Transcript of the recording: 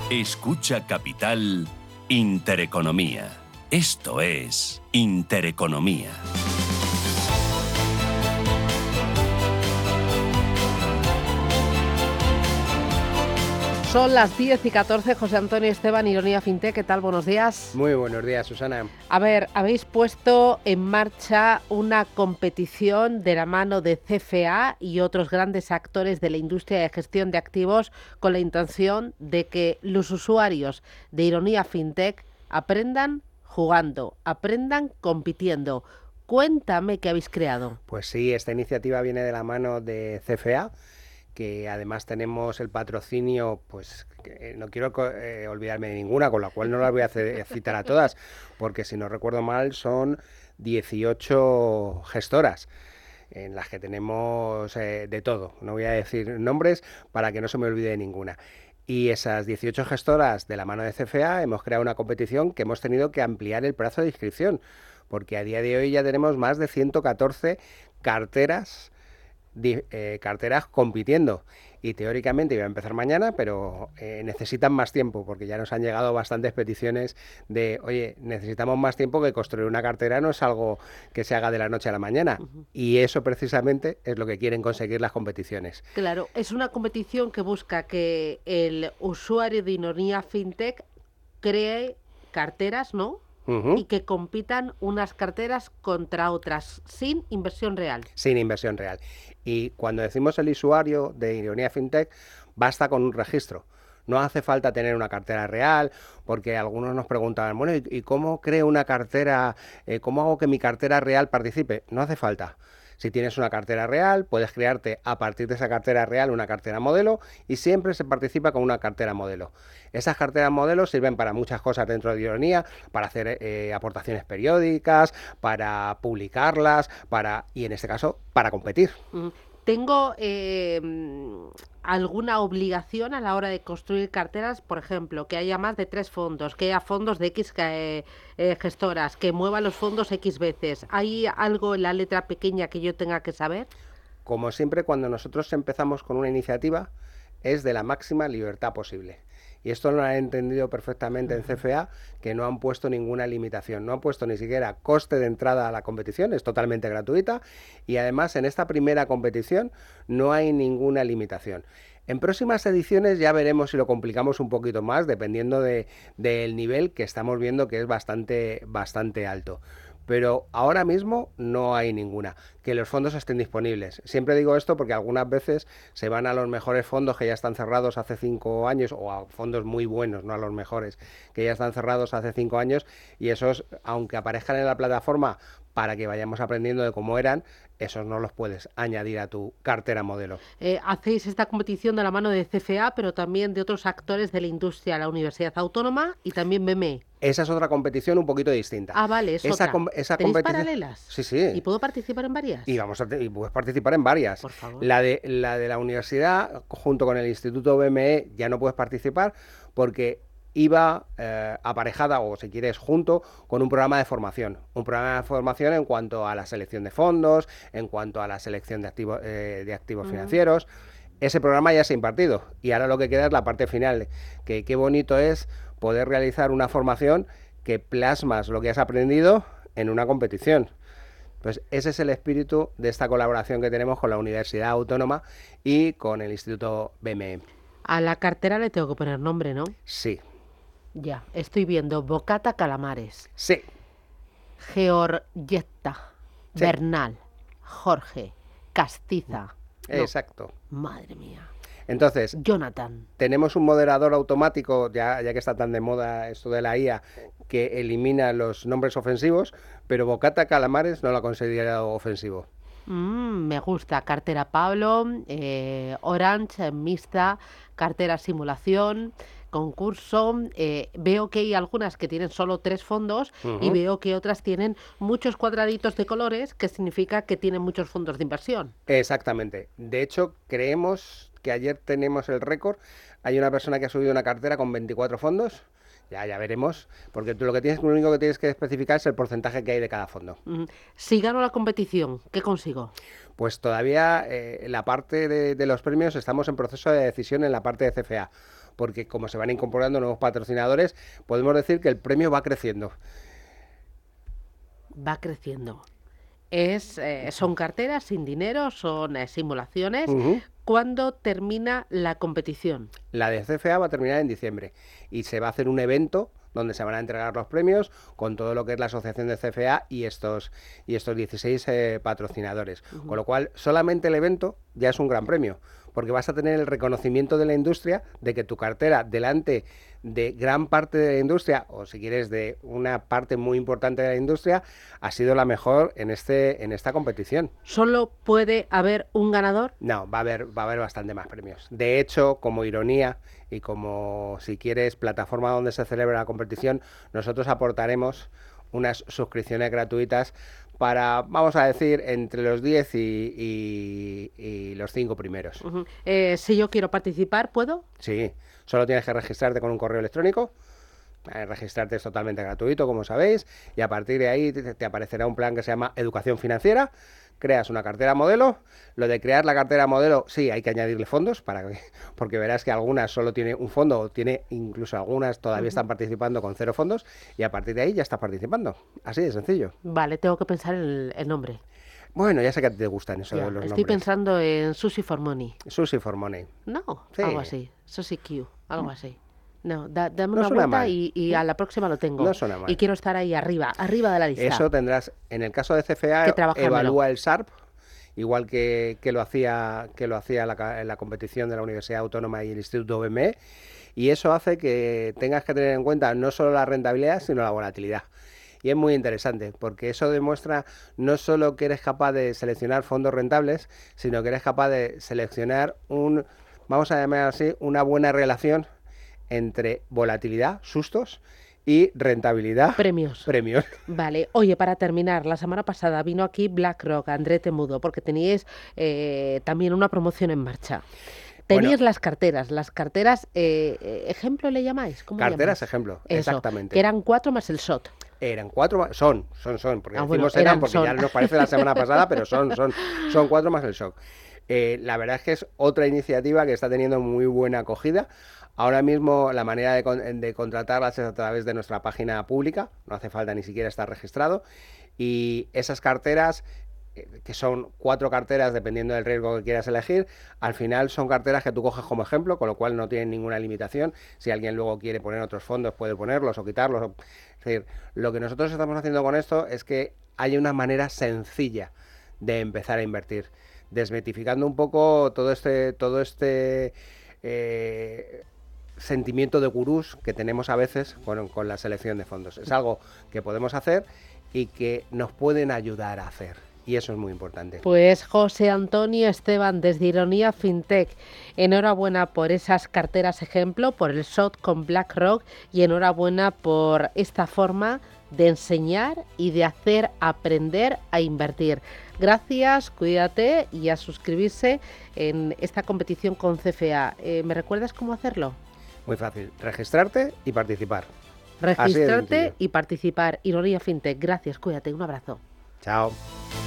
Escucha Capital Intereconomía. Esto es Intereconomía. Son las 10:14, José Antonio Esteban, Ironía Fintech. ¿Qué tal? Buenos días. Muy buenos días, Susana. A ver, habéis puesto en marcha una competición de la mano de CFA y otros grandes actores de la industria de gestión de activos con la intención de que los usuarios de Ironía Fintech aprendan jugando, aprendan compitiendo. Cuéntame qué habéis creado. Pues sí, esta iniciativa viene de la mano de CFA, que además tenemos el patrocinio, pues no quiero olvidarme de ninguna, con la cual no las voy a citar a todas, porque si no recuerdo mal son 18 gestoras en las que tenemos de todo. No voy a decir nombres para que no se me olvide de ninguna. Y esas 18 gestoras de la mano de CFA hemos creado una competición que hemos tenido que ampliar el plazo de inscripción, porque a día de hoy ya tenemos más de 114 carteras compitiendo, y teóricamente iba a empezar mañana, pero necesitan más tiempo, porque ya nos han llegado bastantes peticiones de, oye, necesitamos más tiempo, que construir una cartera no es algo que se haga de la noche a la mañana. Y eso precisamente es lo que quieren conseguir las competiciones. Claro, es una competición que busca que el usuario de Ironía Fintech cree carteras, ¿no? Y que compitan unas carteras contra otras, sin inversión real. Sin inversión real. Y cuando decimos el usuario de Ironía Fintech, basta con un registro. No hace falta tener una cartera real, porque algunos nos preguntaban, bueno, ¿y cómo creo una cartera? ¿Cómo hago que mi cartera real participe? No hace falta. Si tienes una cartera real, puedes crearte a partir de esa cartera real una cartera modelo, y siempre se participa con una cartera modelo. Esas carteras modelo sirven para muchas cosas dentro de Ironía, para hacer aportaciones periódicas, para publicarlas, y en este caso, para competir. ¿Tengo alguna obligación a la hora de construir carteras? Por ejemplo, que haya más de 3 fondos, que haya fondos de X gestoras, que muevan los fondos X veces. ¿Hay algo en la letra pequeña que yo tenga que saber? Como siempre, cuando nosotros empezamos con una iniciativa, es de la máxima libertad posible. Y esto lo han entendido perfectamente en CFA, que no han puesto ninguna limitación, no han puesto ni siquiera coste de entrada a la competición, es totalmente gratuita, y además en esta primera competición no hay ninguna limitación. En próximas ediciones ya veremos si lo complicamos un poquito más, dependiendo del nivel, que estamos viendo que es bastante alto. Pero ahora mismo no hay ninguna. Que los fondos estén disponibles. Siempre digo esto porque algunas veces se van a los mejores fondos que ya están cerrados hace 5 años, o a fondos muy buenos, no a los mejores, que ya están cerrados hace 5 años, y esos, aunque aparezcan en la plataforma para que vayamos aprendiendo de cómo eran, esos no los puedes añadir a tu cartera modelo. Hacéis esta competición de la mano de CFA, pero también de otros actores de la industria, la Universidad Autónoma y también BME. Esa es otra competición un poquito distinta. Ah, vale, es otra. ¿Tenéis paralelas? Sí. ¿Y puedo participar en varias? Y puedes participar en varias. Por favor. La de la universidad, junto con el Instituto BME, ya no puedes participar porque iba aparejada, o si quieres junto, con un programa de formación. Un programa de formación en cuanto a la selección de fondos, en cuanto a la selección de activos financieros. Ese programa ya se ha impartido, y ahora lo que queda es la parte final, que qué bonito es poder realizar una formación que plasmas lo que has aprendido en una competición. Pues ese es el espíritu de esta colaboración que tenemos con la Universidad Autónoma y con el Instituto BME. A la cartera le tengo que poner nombre, ¿no? Sí. Ya, estoy viendo Bocata Calamares. Sí. Georgetta, Sí. Bernal, Jorge, Castiza. No. Exacto. Madre mía. Entonces, Jonathan. tenemos un moderador automático, ya que está tan de moda esto de la IA, que elimina los nombres ofensivos, pero Bocata Calamares no lo ha considerado ofensivo. Me gusta. Cartera Pablo, Orange, mixta, cartera simulación, concurso. Veo que hay algunas que tienen solo 3 fondos y veo que otras tienen muchos cuadraditos de colores, que significa que tienen muchos fondos de inversión. Exactamente. De hecho, creemos que ayer tenemos el récord. Hay una persona que ha subido una cartera con 24 fondos. Ya veremos, porque tú lo único que tienes que especificar es el porcentaje que hay de cada fondo. Si gano la competición, ¿qué consigo? Pues todavía la parte de los premios estamos en proceso de decisión en la parte de CFA, porque como se van incorporando nuevos patrocinadores, podemos decir que el premio va creciendo. Va creciendo. Son carteras sin dinero, son simulaciones. ¿Cuándo termina la competición? La de CFA va a terminar en diciembre y se va a hacer un evento donde se van a entregar los premios con todo lo que es la asociación de CFA y estos 16 patrocinadores. Con lo cual, solamente el evento ya es un gran premio, porque vas a tener el reconocimiento de la industria de que tu cartera, delante de gran parte de la industria, o si quieres de una parte muy importante de la industria, ha sido la mejor en esta competición. ¿Solo puede haber un ganador? No, va a haber bastante más premios. De hecho, como ironía y como, si quieres, plataforma donde se celebra la competición, nosotros aportaremos unas suscripciones gratuitas para, vamos a decir, entre los 10 y los 5 primeros. Si yo quiero participar, ¿puedo? Sí, solo tienes que registrarte con un correo electrónico. Registrarte es totalmente gratuito, como sabéis, y a partir de ahí te aparecerá un plan que se llama Educación Financiera. Creas una cartera modelo. Lo de crear la cartera modelo, sí, hay que añadirle fondos, porque verás que algunas solo tiene un fondo, incluso algunas todavía están participando con 0 fondos, y a partir de ahí ya estás participando. Así de sencillo. Vale, tengo que pensar en el nombre. Bueno, ya sé que a ti te gustan eso de los nombres. Estoy pensando en Sushi for Money. Sushi for Money. No, sí. Algo así. Sushi Q, algo así. No, dame una vuelta y a la próxima lo tengo. No suena mal. Y quiero estar ahí arriba de la lista. Eso tendrás, en el caso de CFA, evalúa el SARP, igual que lo hacía la competición de la Universidad Autónoma y el Instituto BME, y eso hace que tengas que tener en cuenta no solo la rentabilidad, sino la volatilidad. Y es muy interesante, porque eso demuestra no solo que eres capaz de seleccionar fondos rentables, sino que eres capaz de seleccionar vamos a llamar así, una buena relación entre volatilidad, sustos, y rentabilidad. Premios. Vale. Oye, para terminar, la semana pasada vino aquí BlackRock, André Temudo, porque teníais también una promoción en marcha. Teníais las carteras, ejemplo le llamáis. ¿Cómo carteras llamáis? Ejemplo, eso, exactamente. Que eran 4 más el SHOT. Eran 4 más, son, porque decimos porque son. ya nos parece la semana pasada, pero son 4 más el shock. La verdad es que es otra iniciativa que está teniendo muy buena acogida. Ahora mismo la manera de contratarlas es a través de nuestra página pública, no hace falta ni siquiera estar registrado, y esas carteras, que son 4 carteras dependiendo del riesgo que quieras elegir, al final son carteras que tú coges como ejemplo, con lo cual no tienen ninguna limitación. Si alguien luego quiere poner otros fondos, puede ponerlos o quitarlos. Es decir, lo que nosotros estamos haciendo con esto es que haya una manera sencilla de empezar a invertir, desmitificando un poco todo este sentimiento de gurús que tenemos a veces con la selección de fondos. Es algo que podemos hacer y que nos pueden ayudar a hacer. Y eso es muy importante. Pues José Antonio Esteban, desde Ironía FinTech, enhorabuena por esas carteras ejemplo, por el SHOT con BlackRock, y enhorabuena por esta forma de enseñar y de hacer aprender a invertir. Gracias, cuídate y a suscribirse en esta competición con CFA. ¿Me recuerdas cómo hacerlo? Muy fácil, registrarte y participar. Registrarte y participar. Ironía FinTech, gracias, cuídate, un abrazo. Chao.